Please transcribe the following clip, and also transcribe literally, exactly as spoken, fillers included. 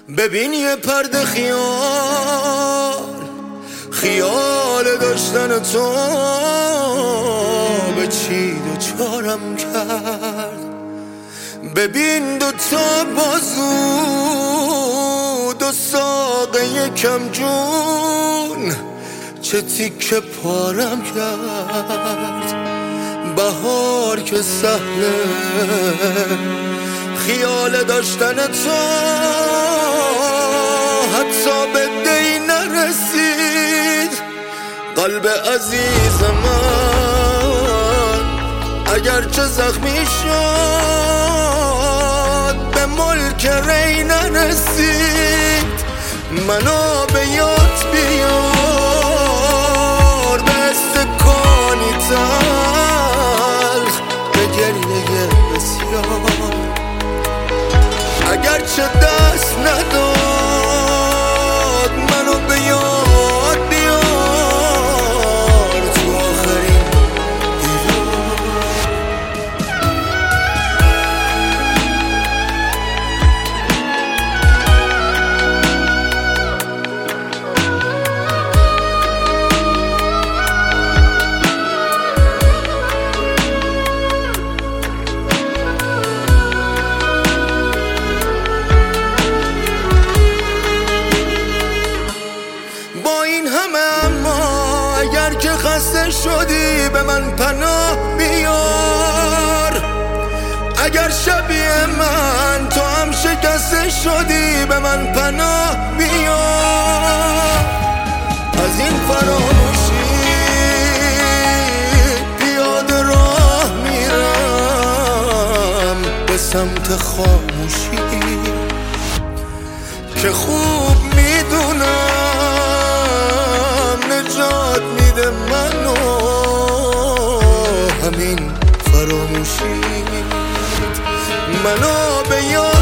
ببین یه پرده خیال، خیال داشتن تو به چی دوچارم کرد. ببین دو تا بازو، دو ساقه یکم جون، چه تیکه پارم کرد. بهار که سهله خیال داشتن تو، حتی به دی نرسید قلب عزیز من. اگرچه زخمی شد به ملک ری نرسید. منو به یاد بیار به استکانی تلخ، به گریه بسیار. اگرچه دست نداد منو به یاد بیار تو آخرین اگر که خسته شدی به من پناه بیار. اگر شبیه من تو هم شکسته شدی به من پناه بیار. از این فراموشی پیاده راه میرم به سمت خاموشی که خوب میدونم نجات میده منو همین فراموشی. منو به یاد